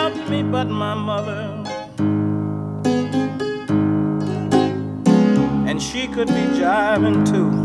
loved me but my mother, and she could be jiving too.